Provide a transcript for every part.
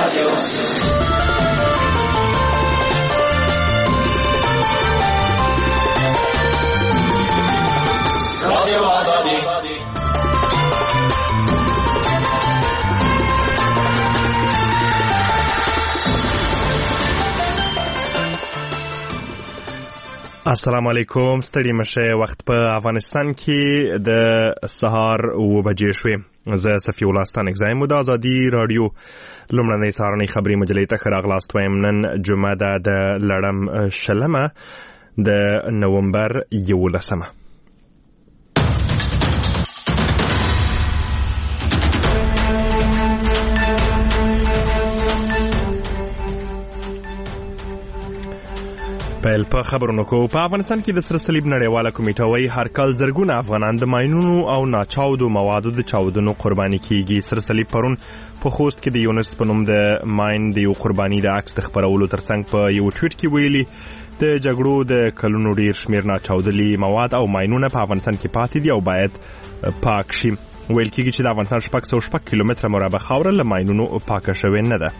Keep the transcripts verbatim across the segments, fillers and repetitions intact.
رادیو رادیو آزادی. السلام علیکم. ستړي مشه. وخت په افغانستان کې د سهار اوه بجې شوې. زه صفي الله ستانک زایم د ازادي رادیو لومړنۍ سهارنۍ خبري مجلې ته ښه راغلاست وایم. نن جمعه ده د لړم شلمه د نومبر یولسمه. پیل په خبرونو کو. په افغانستان کې د سره صلیب نړیواله کمیټه وايي هر کال زرګونه افغانان د ماینونو او ناچاودو موادو د چاودنو قرباني کیږي. سره صلیب پرون په خوست کې د یونس په نوم د ماین د یو قرباني د عکس د خبرولو ترڅنګ په یو ټویټ کې ویلي د جګړو د کلونو ډیر شمیر ناچاودلي مواد او ماینونه په افغانستان کې پاتې دي او باید پاک شي. ویل کېږي چې د افغانستان شپږ سوه شپږ کیلومتره مربع خاوره له ماینونو پاکه شوې نه ده.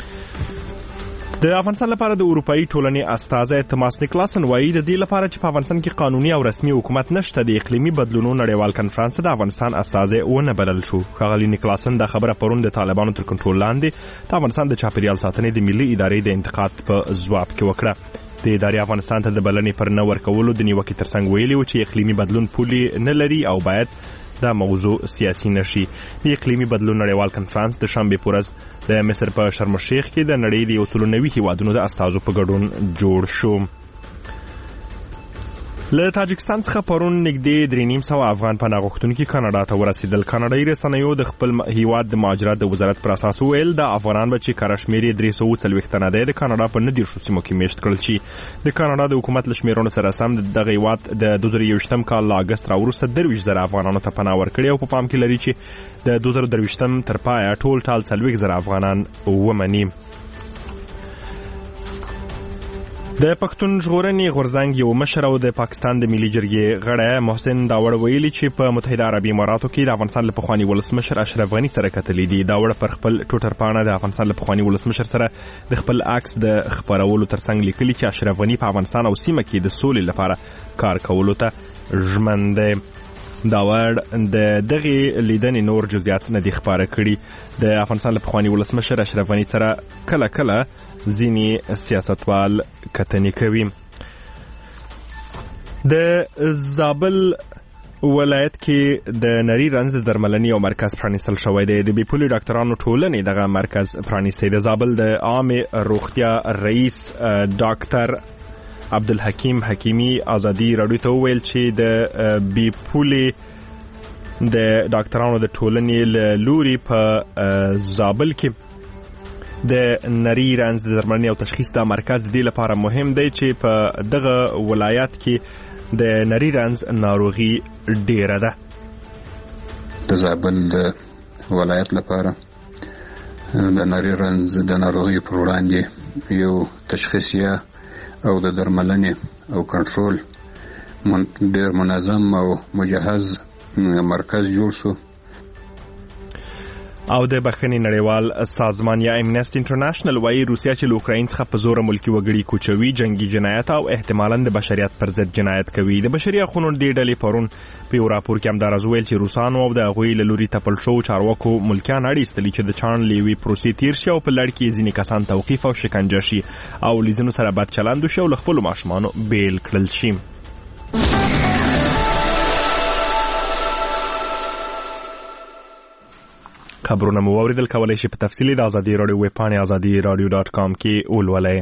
د افغانستان لپاره د اروپאי ټولنې استازی توماس نیکلاسن وایي د دې لپاره چې په افغانستان کې قانوني او رسمي حکومت نشته د اقلیمي بدلونونو نړیوال کنفرانس د افغانستان استازی ونه بلل شو. ښاغلي نیکلاسن دا خبره پرون د طالبانو تر کنټرول لاندې د افغانستان د چاپیریال ساتنې د ملي ادارې د انتقاد په ځواب کې وکړه. د ادارې افغانستان ته د بلنې پر نه ورکولو د نیوکې ترڅنګ ویلي و چې اقلیمي بدلون پولې نه لري او باید دا موضوع سیاسي نشي. د اقلیمي بدلون نړیوال کنفرانس د شنبې په ورځ د مصر په شرم الشیخ کې د نړۍ د یو سلو نوي هیوادونو د استازو په ګډون جوړ شو. له تاجکستان څخه پرون نږدې درې نیم سوه افغان پناه غوښتونکي کاناډا ته ورسېدل. کاناډایي رسنیو د خپل هیواد د مهاجرت د وزارت پر اساس وویل د افغانان به چې کره شمېر یې درې سوه څلوېښت تنه دی د کاناډا په نه دېرشو سیمو کې میشت کړل شي. د کاناډا د حکومت له شمېرونو سره سم د دغه هیواد د دوه زره یوویشتم کال له اګست راوروسته درویشت زره افغانانو ته پناه ورکړې او په پام کې لري چې د دوه زره درویشتم تر پایه ټول ټال څلوېښت زره افغانان ومني. د پښتون ژغورنې غورځنګ یو مشر او د پاکستان د ملي جرګې غړی محسن داوړ ویلي چې په متحده عربي اماراتو کې د افغانستان له پخواني ولسمشر اشرف غني سره کتلي دي. داوړ پر خپل ټوټر پاڼه د افغانستان له پخواني ولسمشر سره د خپل عکس د خپرولو ترڅنګ لیکلي چې اشرف غني په افغانستان او سیمه کې د سولې لپاره کار کولو ته ژمن دی. داوړ د دغه لیدنې نور جزئیات نه دي خبره کړي. د افغانستان له پخواني ولسمشر اشرف غني سره کله کله ځینې سیاستوال کتنې کوي. د زابل ولایت کې د نری رنځ د درملنې او مرکز پرانیستل شوی دی. د بیپولي ډاکټرانو ټولنې دغه مرکز پرانیستی. د زابل د عامې روغتیا رئیس ډاکټر عبدالحکیم حکیمی ازادي راډیو ته وویل چې د بیپولي د ډاکټرانو د ټولنې له لوري په زابل کې د نری رنځ د درملنې او تشخیص دا مرکز د دې لپاره مهم دی چې په دغه ولایت کې د نری رنځ ناروغي ډیره ده. د زابل د ولایت لپاره د نری رنځ د ناروغي پر وړاندې یو تشخیصیه او د درملنې او کنټرول ډیر منظم او مجهز مرکز جوړ شو. او د بخښنې نړیوال سازمان یا امنیسټي انټرنیشنل وايي روسیا چې له اوکراین څخه په زور ملکی وګړي کوچوي جنگي جنایت او احتمالاً د بشریت پر ضد جنایت کوي. د بشري حقوقو د ډلې پرون په یو راپور کې همدارز ویل چې روسانو او د هغوی له لوري تپل شو چارواکو ملکیان اړ ایستلي چې د چاڼ له یوې پروسې تیر شي او په لړ کې ځینې کسان توقیف او شکنجه شي او له ځینو سره بد چلند وشي او له خپلو ماشومانو بیل کړل شي. خبرونه مو واوریدل. کولای شي په تفصیلی د ازادي راډیو ویب پاڼې ازادي راډیو ډاټ کام کې ولولئ.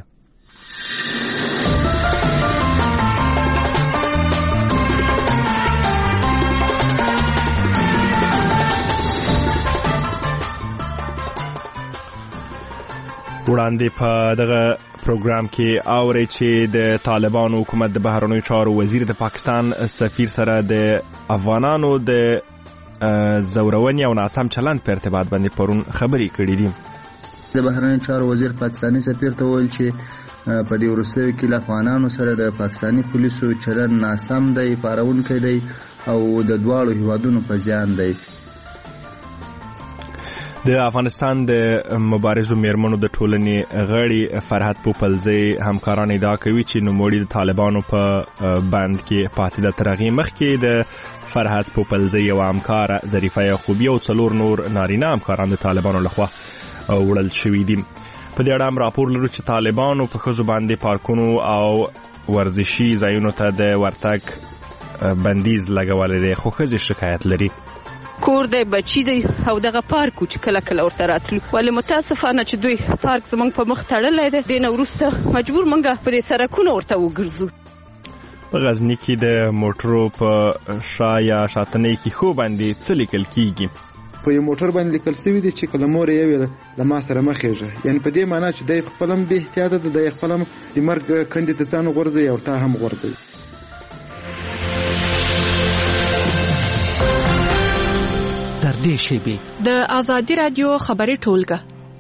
وړاندې په دغه پروګرام کې اورئ چې د طالبانو حکومت د بهرنیو چارو وزیر د پاکستان سفیر سره د افغانانو د زورونی او ناسم چلند په ارتباط باندې پرون خبرې کړې دي. د بهرنیو چارو وزیر پاکستاني سفیر ته ویل چې په دې وروستیو کې له افغانانو سره د پاکستاني پولیسو چلند ناسم دی، پارونکی دی او د دواړو هیوادونو په زیان دی. د افغانستان د مبارزو میرمنو د ټولنې غړي فرحت پوپلزی همکاران ادعا کوي چې نوموړي د طالبانو په بند کې پاتې ده. تر هغې مخکې د فرحت پوپلزی یو همکاره ظریفه یعقوبی او څلور نور نارینه همکاران د طالبانو لخوا وړل شوي دي. په دې اړه هم راپور لرو چې طالبانو په ښځو باندې پارکونو او ورزشي ځایونو ته د ورتګ بندیز لګولی دی، خو ښځې شکایت لري. کور دی، بچی دی او دغه پارک چې کله کله ورته راتلو، ولې متاسفانه چې دوی پارک زموږ په مخ تړلی دی. دې نه وروسته مجبور موږ په دې سړکونه ورته وګرځو. په غزني کې د موټرو په شا یا شاتنۍ کیښو باندې څه لیکل کیږي؟ په یو موټر باندې لیکل شوي دي چې کله مور یې ویله له ما سره مه خېږه، یعنې په دې معنا چې دی خپله هم بې احتیاطه ده، دی خپله هم د مرګ کندې ته ځان غورځوي او تا هم غورځوي. تر دې شیبې د ازادي رادیو خبري ټولګه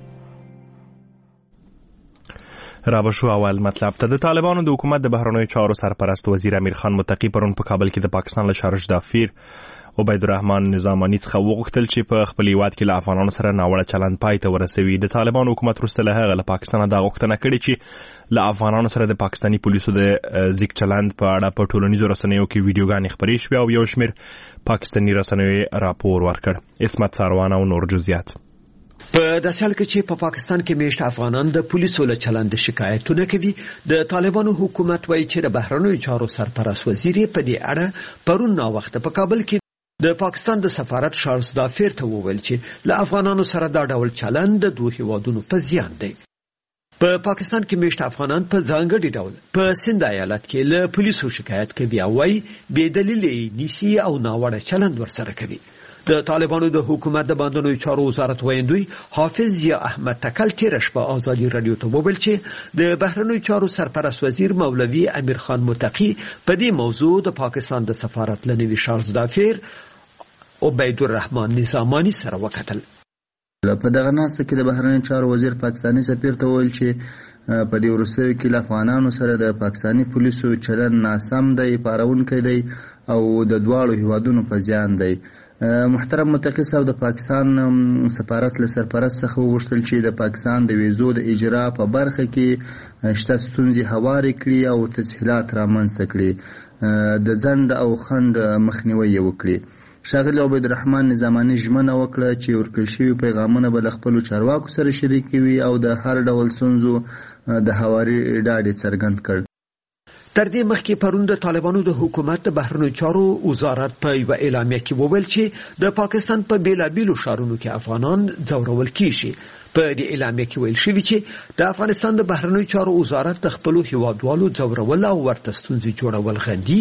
رابشو اول مطلب ته. د طالبانو د حکومت د بهرنیو چارو سرپرست وزیر امیر خان متقی پرون په کابل کې د پاکستان له شارج دافیر عبیدالرحمن نظامانی څخه وغوښتل چې په خپل هیواد کې له افغانانو سره ناوړه چلند پای ته ورسوي. د طالبانو حکومت وروسته له هغه له پاکستانه دا غوښتنه کړې چې له افغانانو سره د پاکستاني پولیسو د ځیږ چلند په اړه په ټولنیزو رسنیو کې ویډیوګانې خپرې شوې او یو شمېر پاکستاني رسنیو راپور ورکړ. اسمت ساروان او نور جزئیات. په داسې حال کې چې په پاکستان کې میشت افغانان د پولیسو له چلند شکایتونه کوي، د طالبانو حکومت وایي چې د بهرنیو چارو سرپرست وزیر په دې اړه پرون ناوخته په کابل کې د پاکستان د سفارت شارج دافیر ته وویل چې له افغانانو سره دا ډول چلند د دوه هیوادونو په زیان دی. په پاکستان کې میشت افغانان په ځانګړي ډول په سند ایالت کې له پولیسو شکایت کوي او وايي بې دلیل نیسي او ناوړه چلند ورسره کوي. د طالبانو د حکومت د باندنیو چارو وزارت ویندوی حافظ یا احمد تکل تیر شپه آزادي رادیو ته وویل چې د بهرنیو چارو سرپرست وزیر مولوی امیر خان متقی په دې موضوع د پاکستان د سفارت لنوي شارج دافیر عبیدالرحمن نظامانی سره وکتل. په دغه ناسته کې د بهرنیو چارو وزیر پاکستاني سفیر ته وویل چې په دې وروستیو کې له افغانانو سره د پاکستاني پولیسو چلند ناسم دی، پارونکی دی او د دواړو هیوادونو په زیان دی. محترم متقی صاحب د پاکستان سفارت له سرپرست څخه وغوښتل چې د پاکستان د ویزو د اجرا په برخه کې شته ستونزې هوارې کړي او تسهیلات رامنځته کړي، د ځنډ او خنډ مخنیوی یې وکړي. ښاغلي عبیدالرحمن نظامانی ژمنه وکړه چې ورکړل شوي پیغامونه به له خپلو چارواکو سره شریکوي او د هر ډول ستونزو د هواري ډاډ یې څرګند کړ. تر دې مخکې پرون د طالبانو د حکومت د بهرنیو چارو وزارت په یوه اعلامیه کې وویل چې د پاکستان په بیلابیلو ښارونو کې افغانان ځورول کیږي. په دې اعلامیه کې ویل شوي چې د افغانستان د بهرنیو چارو وزارت د خپلو هیوادوالو ځورول او ورته ستونزې جوړول غندي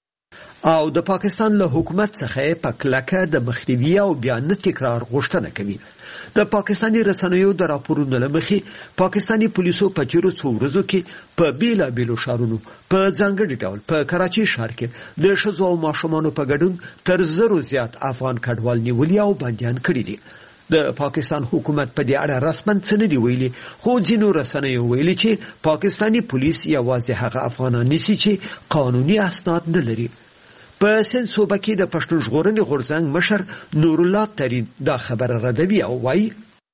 او د پاکستان له حکومت څخه په کلکه د مخنیوي او بیا نه تکرار غوښتنه کوي. د پاکستاني رسنیو د راپورونو له مخې پاکستاني پولیسو په تیرو څو ورځو کې په بیلابیلو ښارونو په ځانګړي ډول په کراچي ښار کې د ښځو او ماشومانو په ګډون تر زرو زیات افغان کډوال نیولي او بندیان کړي دي. د پاکستان حکومت په دې اړه رسماً څه نه دي ویلي، خو ځینو رسنیو ویلي چې پاکستاني پولیس یوازې هغه افغانان نیسي چې قانوني اسناد نه لري. په سند صوبه کې د پښتون ژغورنې غورځنګ مشر نور الله ترین دا خبره ردوي او وایي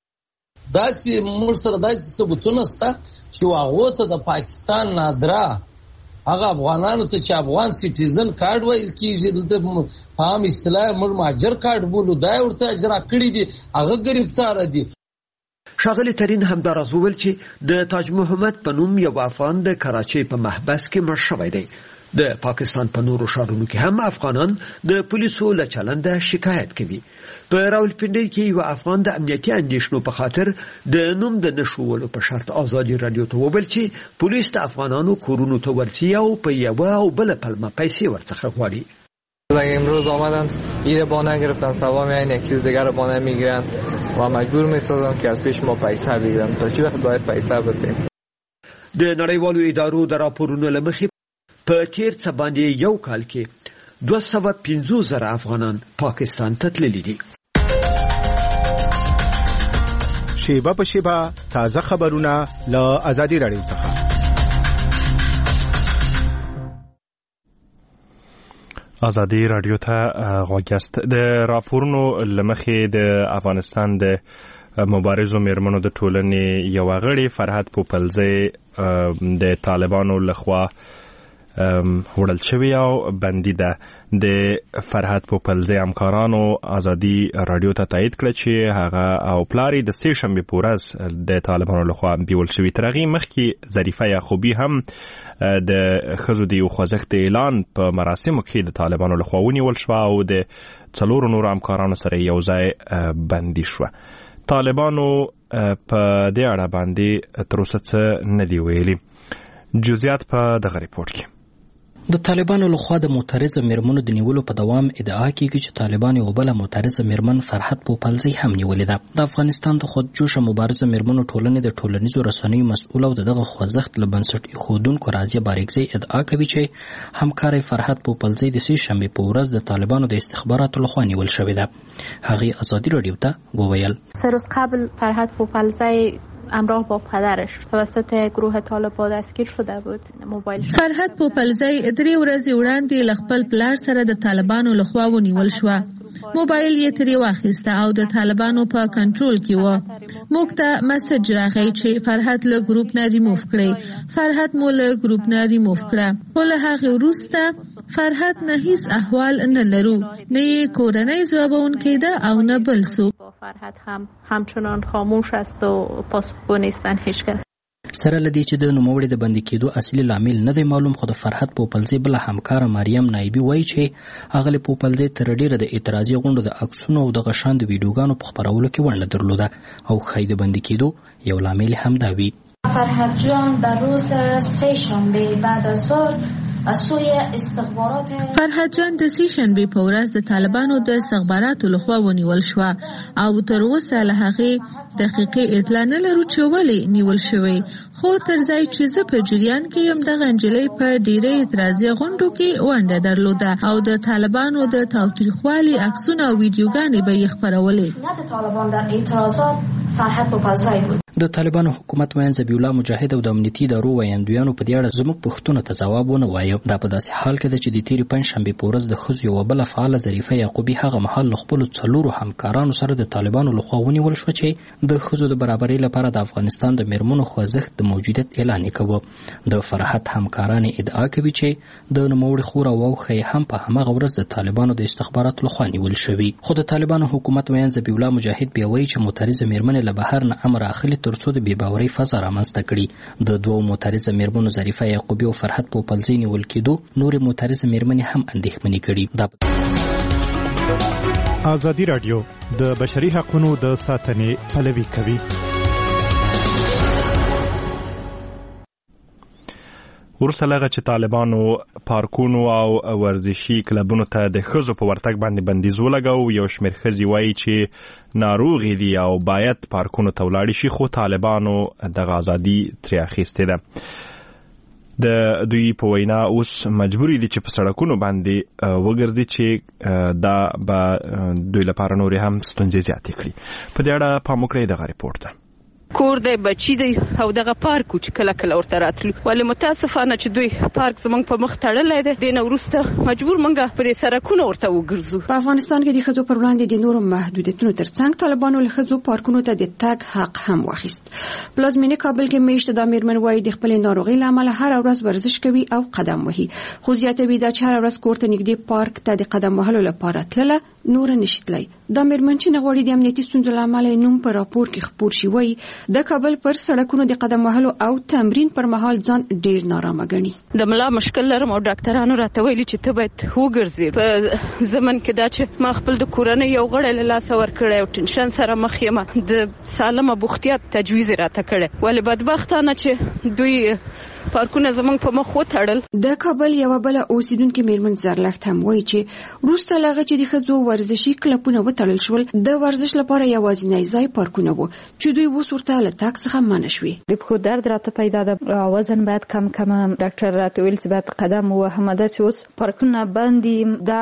داسې موږ سره داسې ثبوتونه شته چې هغو ته د پاکستان نادره هغه افغانانو ته چې افغان سټیزن کارډ ویل کېږي، دلته په عام اصطلاح موږ مهاجر کارډ بولو، دا یې ورته اجرا کړي دي، هغه ګرفتاره دي. ښاغلي ترین همداراز وویل چې د تاج محمد په نوم یو افغان د کراچۍ په محبس کې مړ شوی دی. د پاکستان په نورو ښارونو کې هم افغانان د پولیسو له چلنده شکایت کوي. په راولپنډۍ کې یو افغان د امنیتي اندېښنو په خاطر د نوم د نشولو په شرط آزادي رادیو ته وویل چې پولیس د افغانانو کورونو ته ورځي او په یوه او بله پلمه پیسې ورڅخه غواړي. امروز آمدن ایره بانه گرفتن، سوا میاین یک چیز دیگر رو بانه میگیرن و مجبور میسازن که از پیش ما پیسه بگیرن. تا چی وقت باید پیسه بدیم؟ د نړیوالو ادارو د راپورونو له مخې په تیر څه باندې یو کال کې دوه سوه پنځوس زره افغانان پاکستان ته تللي دي. شیبه په شیبه تازه خبرونه له ازادي رادیو څخه. ازادي رادیو ته غوږ یاست. د راپورونو له مخې د افغانستان د مبارزو میرمنو د ټولنې یو غړي فرحت پوپلزی د طالبانو لخوا وړل شوی او بندي ده. د فرحت پوپلزی همکارانو ازادي رادیو ته تایید کړ چې هغه او پلاری د سه شنبه په ورځ د طالبانو لخوا بیول شوی. تر هغې مخکې ظریفه یعقوبی هم د ښځو د یو خوځښت اعلان په مراسمو کې د طالبانو لخوا ونیول شوه او د څلورو نورو همکارانو سره یو ځای بندي شوه. طالبانو په دې اړه باندې تر اوسه څه نه دي ویلي. جزئیات په دغه ریپورت کې. د طالبانو لخوا د معترضه میرمنو د نیولو په دوام ادعا کیږي چې طالبان یو بل معترضه میرمن فرحت پوپلزی هم نیولې ده. د افغانستان د خودجوشه مبارزه میرمنو ټولنې د ټولنیزو رسنیو مسؤل او دغه خوځښت له بنسټ ایښودونکو راضیه باریکزی ادعا کوي چې همکاري فرحت پوپلزی د سه شنبه په ورځ د طالبانو د استخباراتو لخوا نیول شوې ده. هغه ازادي رادیو ته وویل سه روز قبل فرحت پوپلزی همراه با پدرش توسط گروه طالبان دستگیر شده بود. موبایل فرحت پوپلزی درې ورځې وړاندې له خپل پلار سره د طالبانو لخوا ونیول شوه. موبایل یې ترې واخیسته او د طالبانو په کنټرول کې و. موږ ته مسج راغی چې فرحت له ګروپ نه ریموف کړئ. فرحت مو له ګروپ نه ریموف کړه. خو له هغې وروسته فرحت نه هیڅ احوال نه لرو، نه یې کورنۍ ځوابونکی ده او نه بل څوک. فرحت هم همچنان خاموش است و پاسخگو نیستن هیچ کس. سره لدی چې د نوموړي د بندي کېدو اصلي لامل نه دی معلوم، خو د فرحت پوپلزی بل همکار مریم نایبی وایي چې هغه پوپلزی تر ډیره د اعتراضي غونډو د عکسونو او د غشان د ویډیوګانو په خپرولو کې ونډه درلوده او ښایي د بندي کېدو یو لامل هم دا وي. فرحت جان در روز سه شنبه بعد از ظهر فرحت جان د سه شنبې په ورځ د طالبانو د استخباراتو لخوا ونیول شوه او تر اوسه له هغې دقیقې اطلاع نه لرو چې ولې نیول شوی. خو تر ځای چې زه په جریان کې یم دغه نجلۍ په ډېرې اعتراضي غونډو کې ونډه درلوده او د طالبانو د تاوتریخوالي عکسونه او ویډیوګانې به یې خپرولې. د طالبانو حکومت ویاند ذبیح الله مجاهد او د امنیتي ادارو ویاندویانو په دې اړه زموږ پوښتنو ته ځواب ونه وایه. دا په داسې حال کې ده چې د تېرې پنجشنبې په ورځ د ښځو یوه بله فعاله ظریفه یعقوبي هغه مهال له خپلو څلورو همکارانو سره د طالبانو لخوا ونیول شوه چې د ښځو د برابرۍ لپاره د افغانستان د میرمنو خوځښت د موجودیت اعلان یې کوه. د فرحت همکارانې ادعا کوي چې د نوموړي خور او اوښه یې هم په همغه ورځ د طالبانو د استخباراتو لخوا نیول شوي. خو د طالبانو حکومت ویاند ذبیح الله مجاهد بیا وایي چې معترضه میرمنې له بهر نه امر اخلي تر څو د بې باورۍ فضا رامنځته کړي. د دوو معترضه میرمنو ظریفه یعقوبي او فرحت پوپلزی نیول کېدو نورې معترضه میرمنې هم اندېښمنې کړي. ازادي رادیو د بشري حقوقو د ساتنې پلوي کوي. ورسته لغه چې طالبانو پارکونو او ورزشي کلبونو ته د ښځو په ورتګ باندې بندیز ولګاو. یو شمېر ښځې وایي چې ناروغې دي او باید پارکونو ته ولاړې شي، خو طالبانو دغه ازادي ترې اخیستې ده. د دوی په وینا اوس مجبوري دي چې په سړکونو باندې وګرځي چې دا به دوی لپاره نورې هم ستونزې زیاتې کړي. په دې اړه پام وکړئ دغه ریپورت ته. کور دی، بچی دی او دغه پارک چې کله کله ورته راتلو، ولې متاسفانه چې دوی پارک زموږ په مخ تړلی دی. دې نه وروسته مجبور موږ په دې سړکونه ورته وګرځو. په افغانستان کې د ښځو پر وړاندې د نورو محدودیتونو ترڅنګ طالبانو له ښځو پارکونو ته د تګ حق هم واخیست. پلازمینې کابل کې میشته دا میرمن وایي د خپلې ناروغۍ له امله هره ورځ ورزش کوي او قدم وهي، خو زیاتوي دا چې هره ورځ کور ته نږدې پارک ته د قدم وهلو لپاره تلله نور نشي تللی. دا میرمن چې نه غواړي د امنیتي ستونزو له امله نوم په راپور کې خپور شي، وایي د کابل پر سړکونو د قدم وهلو او تمرین پر مهال ځان ډیر نارامه ګڼي. د ملا مشکل لرم او ډاکټرانو راته ویلي چې ته باید وګرځې. په زمن کې دا چې ما خپل د کورنۍ یو غړی له لاسه ورکړی او ټینشن سره مخ یم، د سالمه بوختیات تجویز راته کړی، ولې بدبختانه چې دوی پارکونه زمونږ په مخ وتړل. د کابل یوه بله اوسیدونکې میرمن زرلښت هم وایي چې وروسته له هغه چې د ښځو ورزشي کلبونه وتړل شول، د ورزش لپاره یوازینی ځای پارکونه وو چې دوی اوس ورته له تګ څخه منع شوي. د پښو درد راته پیدا ده، وزن باید کم کم، ډاکټر راته ویل چې باید قدم ووهم. دا چې اوس پارکونه بند دي، دا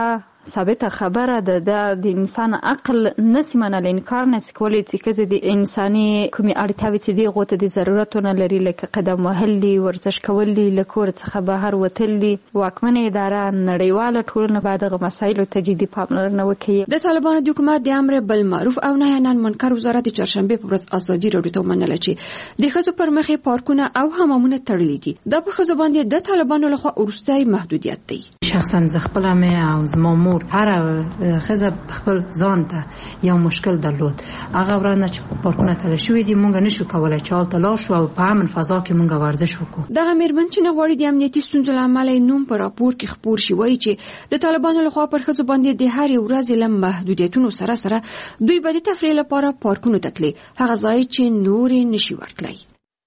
ثابته خبره ده د انسان عقل نسی منل انکار نسی کولی چې کزه د انساني کومي اړتیاوې چې دی غوته د ضرورتونه لري لکه قدم وهل دي ورزش کول دي لکور څخه بهر وتل دي واکمنه اداره نړیواله ټولنه باید د مسایلو ته جدي پاملرنه وکړي. د طالبانو د حکومت د امر بالمعروف او نهي عن المنکر وزارت چهارشنبه په ورځ ازادي راډیو ته ومنله چې د ښځو پر مخ پارکونه او حمامونه تړلي دي. دا په ښځو باندې د طالبانو لخوا وروستي محدودیت دی. شخصا زه خپله مې او زما مور هره ښځه خپل ځان ته یو مشکل درلود. هغه ورانه چې پارکونه تړل شوي دي مونږ نشو کولای چې هلته لاړ شو او په امن فضا کې مونږ ورزش وکړو. دغه مېرمن چې نه غواړي د امنیتي ستونزو له امله نوم په راپور کې خپور شي وایي چې د طالبانو لخوا پر ښځو باندې د هرې ورځې له محدودیتونو سره سره دوی به د تفریح لپاره پارکونو ته تلي هغه ځای چې نورې نشي ورتلی.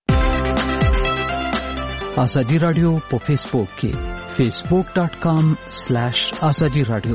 ازادي رادیو په فیسبوک کې facebook dot com slash azadi radio.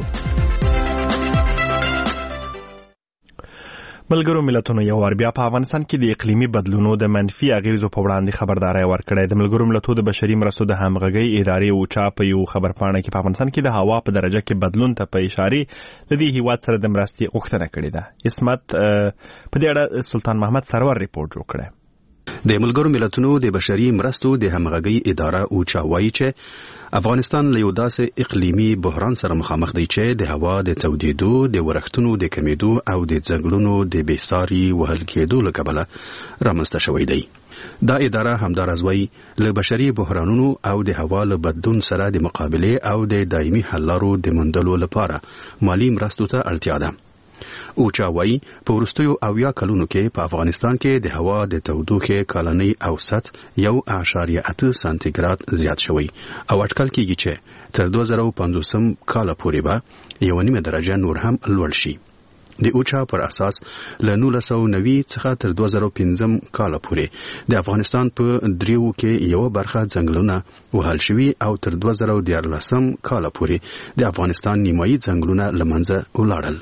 ملګرو ملتونو یو ور بیا په افغانستان کې د اقلیمي بدلونونو د منفي اغیزو په وړاندې خبرداري ورکړې. د ملګرو ملتونو د بشري مرستو د همغږي ادارې اوچا په یو خبرپاڼه کې په افغانستان کې د هوا په درجه کې بدلون ته په اشاره د دې هیواد سره د مرستې غوښتنه کړې ده. اسمت په دې اړه سلطان محمد سرور ریپورت جوړ کړی. د ملګرو ملتونو د بشري مرستو د همغږي اداره اوچا وایي چې افغانستان له یو داسې اقلیمي بحران سره مخامخ دی چې د هوا د تودېدو، د ورښتونو د کمیدو او د ځنګلونو د بېساري وهل کېدو له کبله رامنځته شوی دی. دا اداره همداراز وایي له بشري بحرانونو او د هوا له بدلون سره د مقابلې او د دایمي حل لارو د موندلو لپاره مالي مرستو ته اړتیا ده. اوچا وایي په وروستیو اویا کلونو کې په افغانستان کې د هوا د تودوخې کلنی اوسط یو اعشاریه اته سانتیګراد زیات شوی او اټکل کېږي چې تر دوه زره پنځوسم کال پورې به یو نیمه درجه نور هم لوړ شي. د اوچا پر اساس له نولس سوه نوي څخه تر دوه زره پنځم کال پورې د افغانستان په دریو کې یو برخه ځنګلونه وهل شوي او تر دوه زره دیارلسم کال پورې د افغانستان نیمایي ځنګلونه له منځه ولاړل.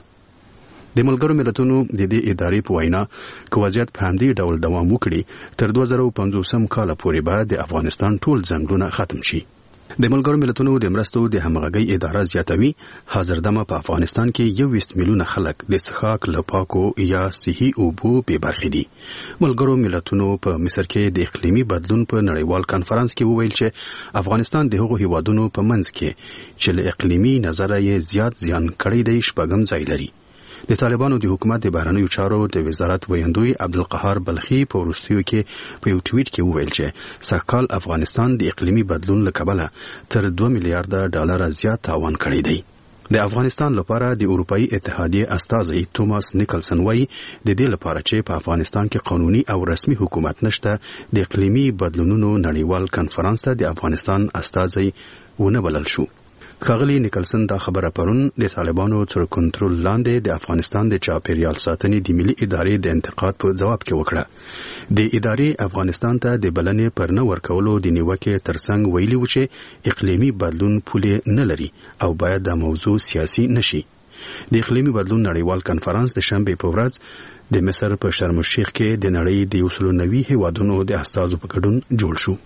د ملګرو ملتونو د دې ادارې په وینا که وضعیت په همدې ډول دوام وکړي تر دوه زره پنځوسم کال پورې به د افغانستان ټول ځنګلونه ختم شي. د ملګرو ملتونو د مرستو د همغږۍ اداره زیاتوي حاضر دمه په افغانستان کې یو ویشت میلیونه خلک د څښاک له پاکو یا صحي اوبو بې برخې دي. ملګرو ملتونو په مصر کې د اقلیمي بدلون په نړیوال کانفرنس کې وویل چې افغانستان د هغو هیوادونو په منځ کې چې له اقلیمي نظره یې زیات زیان کړی دی شپږم ځای لري. د طالبانو د حکومت د بهرنیو چارو د وزارت ویاندوی عبدالقهار بلخي په وروستیو کې په یو ټویټ کې وویل چې سږکال افغانستان د اقلیمي بدلون له کبله تر دوه میلیارډه ډالر زیات تاوان کړی دی. د افغانستان لپاره د اروپאי اتحادیه استازی توماس نیکلسن وایي د دې لپاره چې په افغانستان کې قانوني او رسمي حکومت نشته د اقلیمي بدلونونو نړیوال کانفرنس ته د افغانستان استازی ونه بلل شو. ښاغلي نیکلسن دا خبره پرون د طالبانو تر کنټرول لاندې د افغانستان د چاپیریال ساتنې د ملي ادارې د انتقاد په ځواب کې وکړه. د ادارې افغانستان ته د بلنې پر نه ورکولو د نیوکې ترڅنګ ویلي و چې اقلیمي بدلون پولې نه لري او باید دا موضوع سیاسي نشي. د اقلیمي بدلون نړیوال کانفرنس د شنبې په ورځ د مصر په شرم الشیخ کې د نړۍ د یو سلو نوي هیوادونو د استازو په ګډون جوړ شو.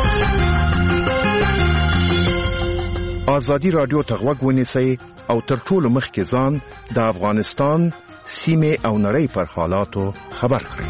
ازادي رادیو ته غوږ ونیسئ او تر ټولو مخکې ځان د افغانستان سیمې او نړۍ پر حالاتو خبر کړئ.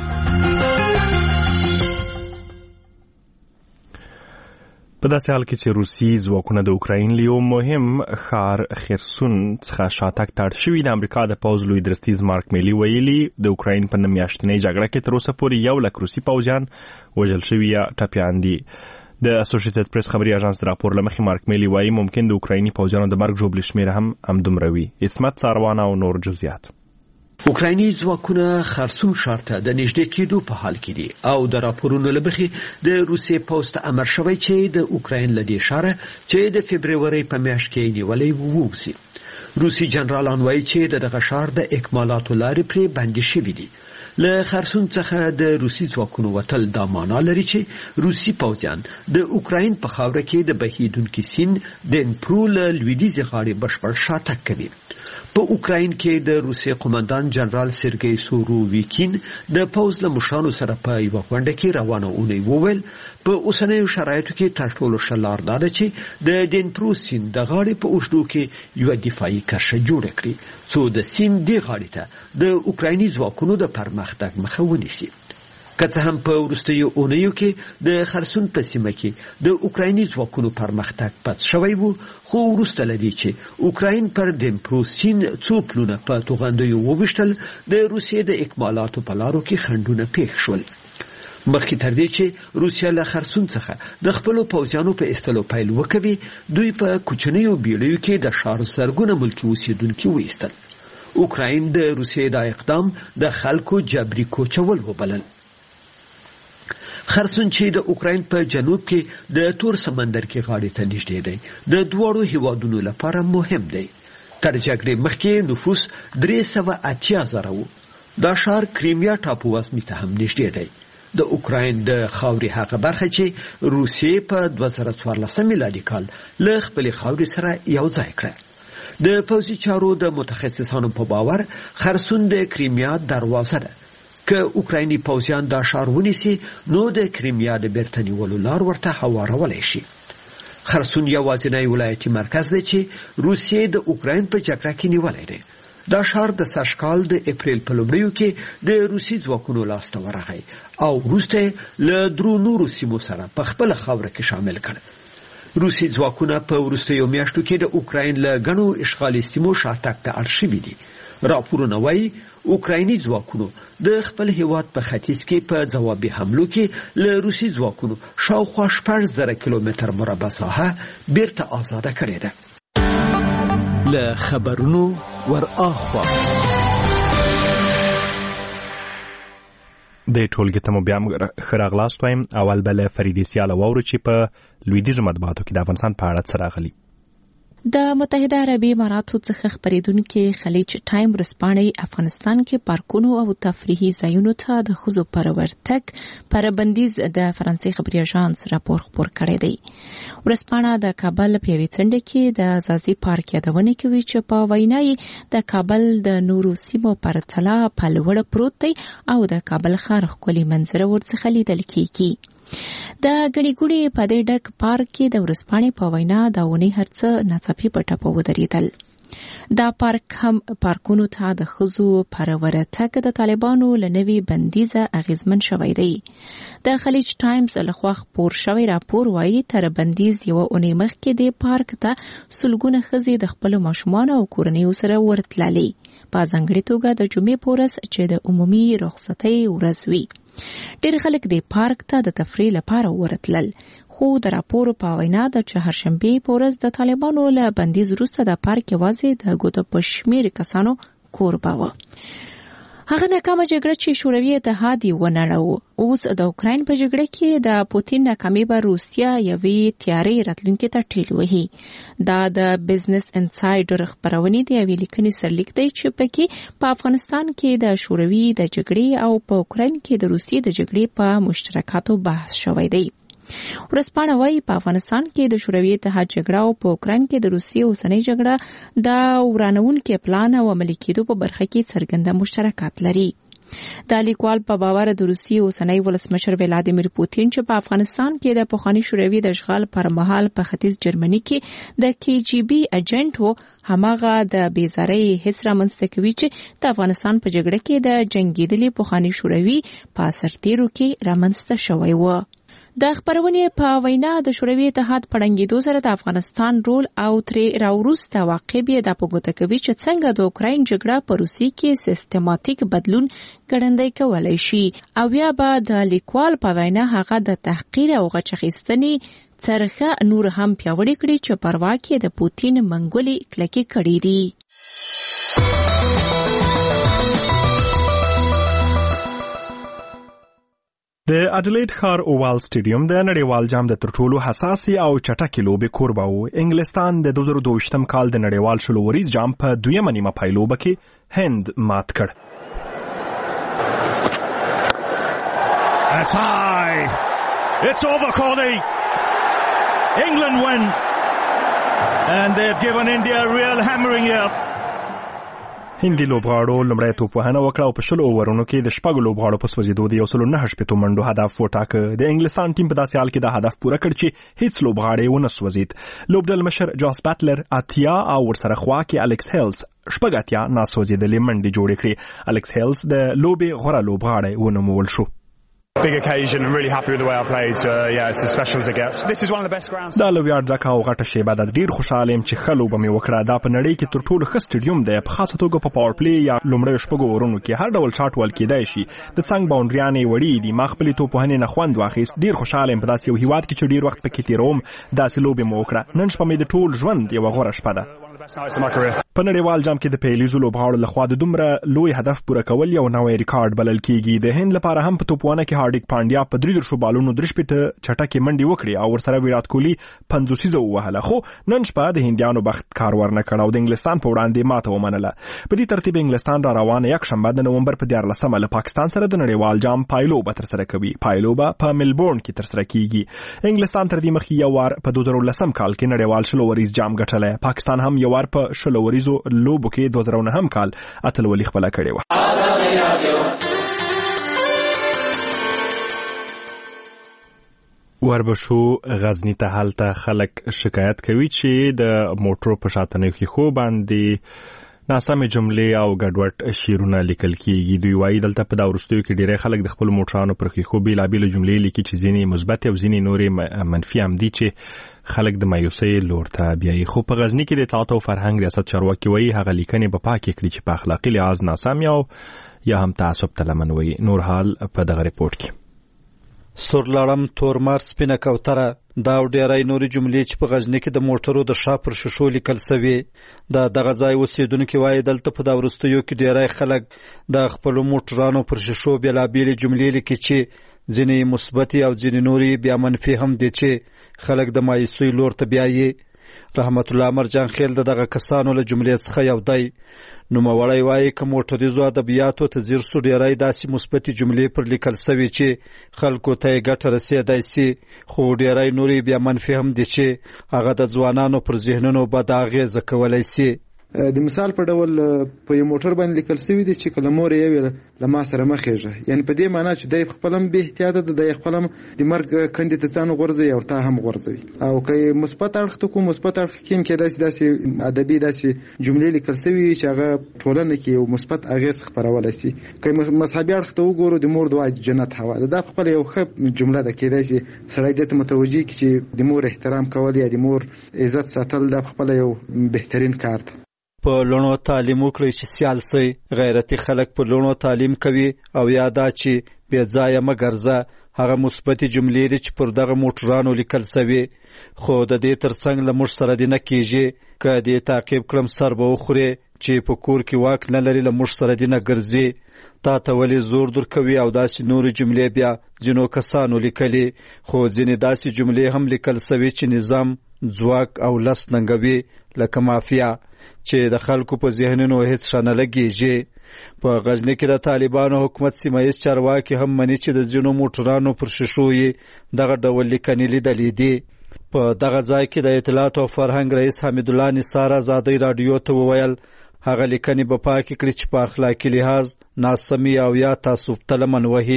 په داسې حال کې چې روسي ځواکونه د اوکراین له یو مهم ښار خرسون څخه شاتګ ته اړ شوي د امریکا د پوځ لوی درستیز مارک میلي ویلي د اوکراین په میاشتنۍ جګړه کې تر اوسه پورې یو لک روسي پوځیان وژل شوي یا ټپیان دي. د اسوسییټډ پریس خبري اژانس راپور لمخې مارک میلي وایي ممکن د اوکرایني پوځیانو د مرګ جوړ شمیر هم همدومره وي. اسمت ساروان او نور جزئیات. اوکرایني ځواکونه خرسون ښار ته د نږدې کېدو په حال کې دي او د راپورونو له مخې د روسیې پوځ ته امر شوی چې د اوکراین له دې ښاره چې د فبرورۍ په میاشت کې نیولې ووځي. روسي جنرالان وایي چې دغه ښار د اکمالاتو لارې پرې بندي شوي دي. له خرسون څخه د روسي ځواکونو وتل دا معنا لري چې روسي پوځیان د اوکراین په خاوره کې د بهیدونکو سیند د دنپرو له لویدیځې غاړې بشپړ شاتګ کوي. په اوکراین کې د روسي قومندان جنرال سرګي سوروویکین د پوز له مشرانو سره په یو غونډه کې روانه اونۍ وویل په اوسنیو شرایطو کې تر ټولو ښه لار دا ده چې د ډنپرو سیند د غاړې په اوږدو کې یوه دفاعي کرښه جوړه کړي څو د سیند دې غاړې ته د اوکرایني ځواکونو د پرمختګ مخه ونیسي. که څه هم په وروستیو اونیو کې د خرسون په سیمه کې د اوکرایني ځواکونو پرمختګ پات شوی وو، خو وروسته لدی چې اوکراین پر دنپرو سیند څو پلونه په توغندیو وویشتل د روسیې د اکمالاتو په لارو کې خنډونه پیښ شول. مخکې تر دې چې روسیا له خرسون څخه د خپلو پوځیانو په ایستلو پیل وکوي، دوی په کوچنیو بیړیو کې د ښار زرګونه ملکي اوسیدونکي وایستل. اوکراین د روسیې د اقدام د خلکو جبري کوچول وبلل. خرسون چې د اوکراین په جنوب کې د تور سمندر کې غاړې ته نږدې دی، د دوړو هیوادونو لپاره مهم دی. تر جګړې مخکې نفوس درې سوه اتیا زره و. دا ښار کریمیا ټاپو وزمې ته هم نږدې دی. د اوکراین د خاورې هغه برخه چې روسیې په دوه زره څوارلسم میلادي کال له خپلې خاورې سره یو ځای کړه. د پوځي چارو د متخصصانو په باور خرسون د کریمیا دروازه ده. که اوکرایني پوځیان دا ښار ونیسي نو د کریمیا د بیرته نیولو لار ورته هوارولی شي. خرسون یوازینی ولایتي مرکز دی چې روسیې د اوکراین په جګړه کې نیولی دی. دا ښار د سږ کال د اپریل په لومړیو کې د روسي ځواکونو لاسته ورغی او وروسته له درو نورو سیمو سره په خپله خاوره کې شامل کړ. روسي ځواکونه په وروستیو میاشتو کې د اوکراین له ګڼو اشغالي سیمو شاتګ ته اړ شوي دي. راپورونه وایي اوکرایني ځواکونو د خپل هیواد په ختیځ کې په ځوابي حملو کې له روسي ځواکونو شاوخوا شپږ زره کیلومتر مربع ساحه بیرته آزاده کړې ده. له خبرونو ور اخوا د ټولګي ته مو بیا ښه راغلاست وایم. اول به له فریدې سیاله واورو چې په لویدیځو مطبوعاتو کې د افغانستان په اړه څه راغلي. د متحده عربي اماراتو څخه خبرېدونکي خلیج ټایم ورځپاڼې افغانستان کې پارکونو او تفریحي ځایونو ته د ښځو پر ورتګ پر بندیز د فرانسې خبري اژانس راپور خپور کړی دی. ورځپاڼه د کابل په یوې څنډه کې د ازازي پارک یادونه کوي چې په وینا یې د کابل د نورو سیمو پرتله په لوړه پروت دی او د کابل ښار ښکلي منظره ورڅخه لیدل کیږي. د ګڼې ګوڼې په دې ډک پارک کې د ورځپاڼې په وینا د اونۍ هر څه ناڅاپي په ټپه ودرېدل. دا پارک هم پارکونو ته د ښځو پر ورتګ د طالبانو له نوي بندیزه اغیزمن شوی دی. د خلیج ټایمز لخوا خپور شوی راپور وایي تر بندیز یوه اونۍ مخکې د پارک ته سلګونه ښځې د خپلو ماشومانو او کورنیو سره ورتللې، په ځانګړې توګه د جمعې په ورځ چې د عمومي رخصتۍ ورځ وي. ډېر خلک د پارک ته د تفریح لپاره ورتلل، خو د راپور په وینا د چهارشنبې په ورځ د طالبانو له بندیز وروسته د پارک یوازې د ګوتو په شمېر کسانو کوربه وه. هغه ناکامه جګړه چې شوروي اتحاد یې ونړاوه، اوس د اوکراین په جګړه کې د پوتین ناکامي به روسیه یوې تیارې راتلونکي ته ټیل وهي. دا د بزنس انسایډر خپرونې د یوې لیکنې سرلیک دی چې پکې په افغانستان کې د شوروي د جګړې او په اوکراین کې د روسیې د جګړې په مشترکاتو بحث شوی دی. ورځپاڼه وایي په افغانستان کې د شوروي اتحاد جګړه او په اوکراین کې د روسیې اوسنۍ جګړه د ورانوونکي پلان او عملي کېدو په برخه کې څرګنده مشترکات لري. د لیکوال په باور د روسیې اوسنۍ ولسمشر ولادیمیر پوتین چې په افغانستان کې د پخواني شوروي د اشغال پر مهال په ختیځ جرمني کې د کی جی بي ایجنټ و، هماغه د بیزارۍ حس رامنځته کوي چې د افغانستان په جګړه کې د جنګېدلي پخواني شوروي په سرتیرو کې رامنځته شوی و. د خبرونې په وینا د شوروي اتحاد په ړنګېدو سره د افغانستان رول او ترې راوروسته واقع بیا د په ګوته کوي چې څنګه د اوکراین جګړه په روسیې کې سیستماتیک بدلون ګړندی کولی شي، او بیا به د لیکوال په وینا هغه د تحقیر او غچ اخیستنې څرخه نور هم پیاوړې کړي چې پروا کې د پوتین منګولې کلکې کړي دي. د اډلېډ ښار اووال سټیډیم د نړیوال جام د تر ټولو حساسې او چټکې لوبې کوربه و. انګلستان د دوه زره دوه ویشتم کال د نړیوال شلو وریز جام په دویمه نیمه پایلوبه کې هند مات کړ. That's high. It's over, Kohli. England win. And they've given India a real hammering here. هندي لوبغاړو لومړی توپوهنه وکړه او په شلو اوورونو کې د شپږو لوبغاړو په سوځېدو د یو سلو نهه شپېتو منډو هدف وټاکه. د انګلستان ټیم په داسې حال کې دا هدف پوره کړ چې هیڅ لوبغاړی ونه سوځېد. لوبډل مشر جاس بټلر اتیا او ورسره خوا کې الکس هیلز شپږ اتیا ناسوځېدلې منډې جوړې کړې. الکس هیلز د لوبې غوره لوبغاړی ونومول شو. Big occasion and really happy with the way I played. So, uh, yeah, it's as special as it gets. This is one of the best grounds. دا لویار ځکه او غټه شیبه ده. ډیر خوشاله یم چې ښه لوبه مې وکړه. دا په نړۍ کې تر ټولو ښه سټیډیوم دی. په خاصه توګه په پاور پلی یا لومړیو شپږو اورونو کې هر ډول شاټ ول کېدای شي. د څنګ باونډریانې وړي دي. ما خپلې توپوهنې نه خوند واخیست. ډیر خوشاله یم په داسې یو هیواد کې چې ډیر وخت پکې تېروم. داسې لوبې مې وکړه. نن شپه مې د ټول ژوند یوه غوره شپه ده. په نړیوال جام کې د پیلیزو لوبغاړو لخوا د دومره لوی هدف پوره کول یو نوی ریکارډ بلل کیږي. د هند لپاره هم په توپوانه کې هاردیک پانډیا په درې درشو بالونو درې شپېته چټکې منډې وکړې او ورسره ویرات کوهلي پنځوسیزه ووهله. خو نن شپه د هندیانو بخت کار ورنه کړ او د انګلستان په وړاندې ماته ومنله. په دې ترتیب انګلستان را روانه یکشنبه د نومبر په دیارلسمه له پاکستان سره د نړیوال جام پایلوبه ترسره کوي. پایلوبه په ملبورن کې ترسره کیږي. انګلستان تر دې مخکې یو وار په دوه زره لسم کال کې نړیوال شلو وریز جام ګټلی. پاکستان هم یو وار په شلو وریزو لوبو کې دوه زره نهم کال اتلولي خپله کړې وه. وربشو غزنی ته هلته خلک شکایت کوي چې د موټرو په شاتنیو کې خو باندې ناسمې جملې او ګډوډ شعرونه لیکل کیږي. دوی وایي دلته په دا وروستیو کې ډېری خلک د خپلو موټرانو پر ښیښو بېلابېلې جملې لیکي چې ځینې مثبت او ځینې نورې منفي هم دي چې خلک د مایوسۍ لور ته بیایي. خو په غزني کې د اطلاعات او فرهنګ ریاست چارواکي وایي هغه لیکنې به پاکې کړي چې په اخلاقي لحاظ ناسم یا یا هم تعصب ته لمن وایي. نور حال په دغه ریپورټ کې. سور لړم، تورمار، سپینه کوتره دا او ډېری نورې جملې چې په غزني کې د موټرو د شا پر شیشو لیکل سوي. د دغه ځای اوسېدونکي وایي دلته په دا وروستیو کې ډېری خلک د خپلو موټرانو پر شیشو بېلابېلې جملې لیکي چې ځینې مثبتې او ځینې نورې بیا منفي هم دي چې خلک د مایوسۍ لور ته بیایي. رحمت الله مرجان خیل د دغه کسانو له جملې څخه یو دی. نوموړی وایي که موټریزو ادبیاتو ته ځیر سو ډېری داسې مثبتې جملې پر لیکل سوي چې خلکو ته یې ګټه رسېدای سي، خو ډېری نورې بیا منفي هم دي چې هغه د ځوانانو پر ذهنونو بد اغېزه کولی سي. د مثال په ډول په یو موټر باندې لیکل سوي دي چې کله مور یې ویل له ما سره مه خېږه، یعنې په دې معنا چې دی خپل هم بې احتیاطه ده، دی خپل هم د مرګ کندې ته ځان غورځوي او تا هم غورځوي. او که مثبت اړخ ته کوم مثبت اړخ کې هم کېدای سي داسې ادبي داسې جملې لیکل سوي چې هغه ټولنه کې یو مثبت اغېز خپرولی سي. که مذهبي اړخ ته وګورو د مور دعا جنت هوا ده، دا خپله یو ښه جمله ده. کېدای سي سړی دې ته متوجه کړي چې د مور احترام کول یا د مور عزت ساتل دا خپله یو بهترین کار ده. په لونو تعلیم وکړئ چې سیال سئ. غیرتي خلک په لونو تعلیم کوي او یا دا چې بې ځایه مه ګرځه هغه مثبتې جملې دي چې پر دغه موټرانو لیکل سوي. خو د دې تر څنګ له موږ سره دې نه کېږي. که دې تعقیب کړم سر به وخورې چې په کور کې واک نه لري له موږ سره دې نه ګرځي. تا ته ولې زور در کوي او داسې نورې جملې بیا ځینو کسانو لیکلي. خو ځینې داسې جملې هم لیکل سوي چې نظام، ځواک او لس ننګوي، لکه مافیا چې د خلکو په ذهنونو هیڅ ښه نه لګېږي. په غزني کې د طالبانو حکومت سیمهیز چارواکي هم مني چې د ځینو موټرانو پر شیشو یې دغه ډول لیکنې لیدلې دي. په دغه ځای کې د اطلاعات او فرهنګ رئیس حمیدالله نثار ازادۍ راډیو ته وویل هغه لیکنې به پاکې کړي چې په اخلاقي لحاظ ناسمي او یا تعصب ته لمن وهي.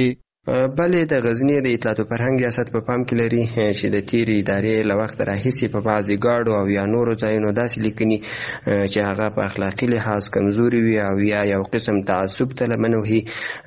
بلې د غزني د اطلاعات او فرهنګ ریاست په پام کې لري چې د تیرې ادارې له وخته راهیسې په بعضې ګاډو او یا نورو ځایونو داسې لیکني چې هغه په اخلاقي لحاظ کمزوري وي او یا یو قسم تعصب ته لمن وهي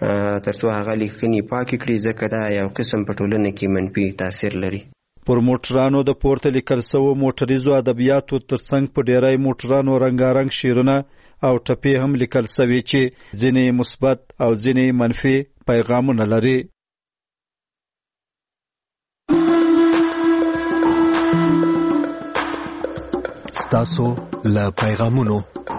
تر څو هغه لیکنې پاکې کړي، ځکه دا یو قسم په ټولنه کې منفي تاثیر لري. پر موټرانو د پورته لیکل سوو موټریزو ادبیاتو تر څنګ په ډېری موټرانو رنګارنګ شعرونه او ټپې هم لیکل سوي چې ځینې مثبت او ځینې منفي پیغامونه لري. ستاسو له پیغامونو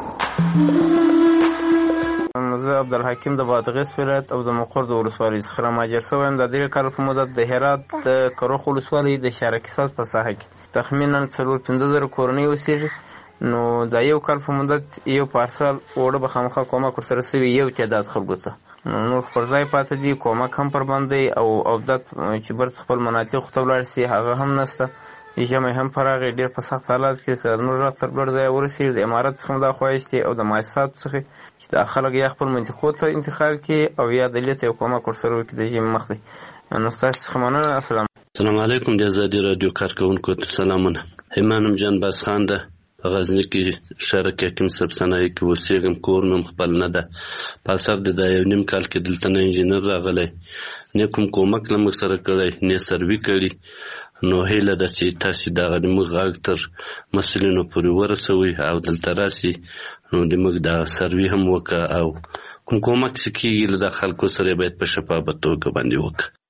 زه عبدالحکیم د بادغیس ولایت او د مقر د ولسوالۍ څخه رامهاجر شوی یم. د درې کال په مدت د هرات د کروخ ولسوالۍ د شارکي ساز په ساحه کې تخمینا څلور پنځه زره کورنۍ اوسېږي. نو د یو کال په مدت یو پارسل اوړه به خامخا کومک ورسره سوي یو تعداد خلکو ته، نور پر ځای پاتې دي. کومک هم پر باندې او عودت چې برس خپل مناطق ته ولاړ سي هغه هم نشته. ژمی هم پراغې ډېر په سخت حالات کې که زموږ غږ تر لوړ ځایه ورسېږي د امارت څخه دا خواهش دی او د مؤسساتو څخه چې دا خلک یا خپل منطقو ته انتقال کړي او یا دولت یو کومک ورسره وکړي د ژمي مخکې. نو ستاسو څخه مننه. السلام السلام علیکم. د ازادي راډیو کارکوونکو ته سلامونه. ایمانم جان باز خان ده په غزني کې شهر کې حکیم صاحب ثنایي کې اوسېږم. کور مې خپل نه ده. په اثر د دا یو نیم کال کې دلته نه انجینر راغلی نه کوم کومک له موږ سره کړی نه سروي کړي. نو هیله ده چې تاسو دغه موږ غږ تر مسؤلینو پورې ورسوي او دلته راسي نو د موږ د سروي هم وکړه او کوم کومک چې کېږي له خلکو سره باید په شفافه توګه باندې وکړه.